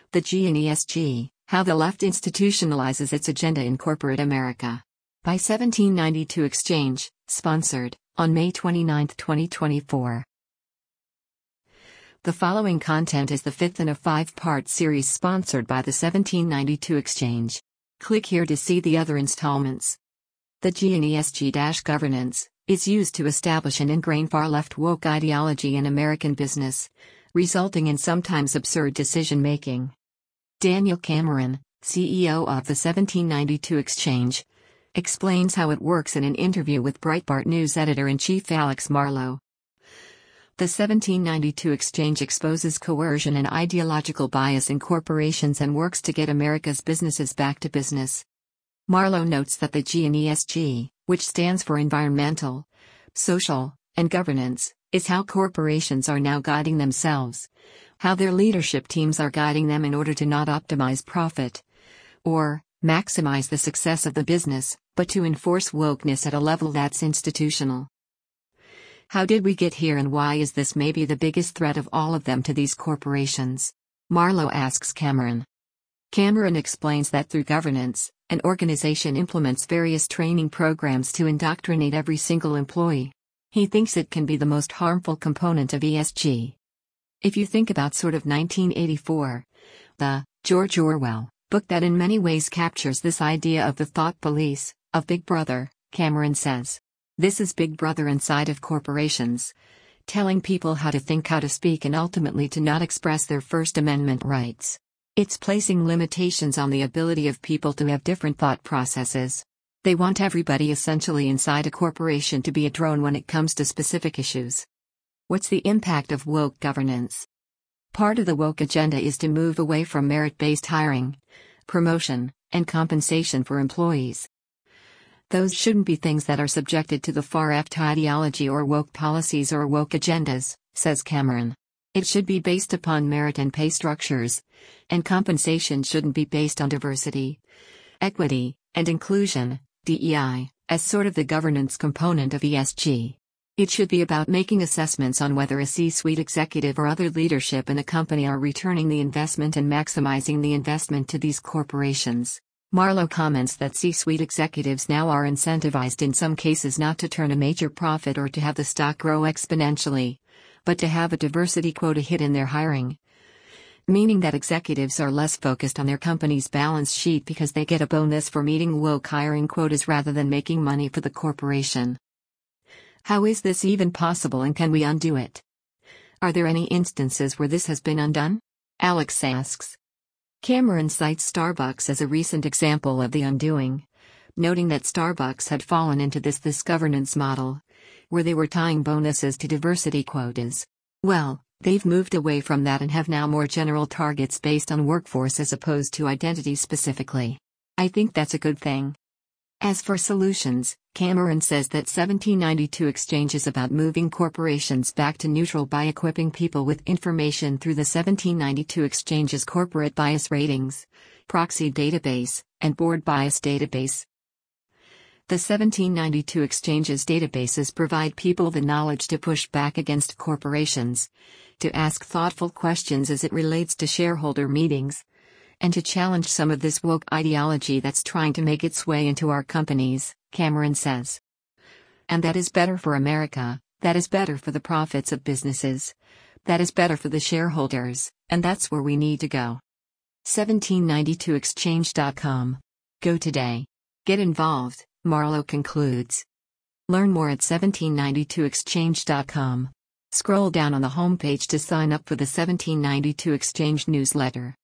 The G in ESG, How the Left Institutionalizes Its Agenda in Corporate America. By 1792 Exchange, sponsored, on May 29, 2024. The following content is the fifth in a five-part series sponsored by the 1792 Exchange. Click here to see the other installments. The G in ESG-governance is used to establish and ingrain far-left woke ideology in American business, resulting in sometimes absurd decision-making. Daniel Cameron, CEO of the 1792 Exchange, explains how it works in an interview with Breitbart News editor-in-chief Alex Marlow. The 1792 Exchange exposes coercion and ideological bias in corporations and works to get America's businesses back to business. Marlow notes that the G in ESG, which stands for environmental, social, and governance, is how corporations are now guiding themselves, how their leadership teams are guiding them in order to not optimize profit or maximize the success of the business, but to enforce wokeness at a level that's institutional. How did we get here, and why is this maybe the biggest threat of all of them to these corporations? Marlow asks Cameron. Cameron explains that through governance, an organization implements various training programs to indoctrinate every single employee. He thinks it can be the most harmful component of ESG. If you think about sort of 1984, the George Orwell book that in many ways captures this idea of the thought police, of Big Brother, Cameron says. This is Big Brother inside of corporations, telling people how to think, how to speak, and ultimately to not express their First Amendment rights. It's placing limitations on the ability of people to have different thought processes. They want everybody essentially inside a corporation to be a drone when it comes to specific issues. What's the impact of woke governance? Part of the woke agenda is to move away from merit-based hiring, promotion, and compensation for employees. Those shouldn't be things that are subjected to the far-left ideology or woke policies or woke agendas, says Cameron. It should be based upon merit and pay structures, and compensation shouldn't be based on diversity, equity, and inclusion, DEI, as sort of the governance component of ESG. It should be about making assessments on whether a C-suite executive or other leadership in a company are returning the investment and maximizing the investment to these corporations. Marlow comments that C-suite executives now are incentivized in some cases not to turn a major profit or to have the stock grow exponentially, but to have a diversity quota hit in their hiring. Meaning that executives are less focused on their company's balance sheet because they get a bonus for meeting woke hiring quotas rather than making money for the corporation. How is this even possible, and can we undo it? Are there any instances where this has been undone? Alex asks. Cameron cites Starbucks as a recent example of the undoing, noting that Starbucks had fallen into this governance model, where they were tying bonuses to diversity quotas. Well, they've moved away from that and have now more general targets based on workforce as opposed to identity specifically. I think that's a good thing. As for solutions, Cameron says that 1792 Exchange is about moving corporations back to neutral by equipping people with information through the 1792 Exchange's corporate bias ratings, proxy database, and board bias database. The 1792 Exchange's databases provide people the knowledge to push back against corporations, to ask thoughtful questions as it relates to shareholder meetings, and to challenge some of this woke ideology that's trying to make its way into our companies, Cameron says. And that is better for America, that is better for the profits of businesses, that is better for the shareholders, and that's where we need to go. 1792exchange.com. Go today. Get involved, Marlow concludes. Learn more at 1792exchange.com. Scroll down on the homepage to sign up for the 1792 Exchange newsletter.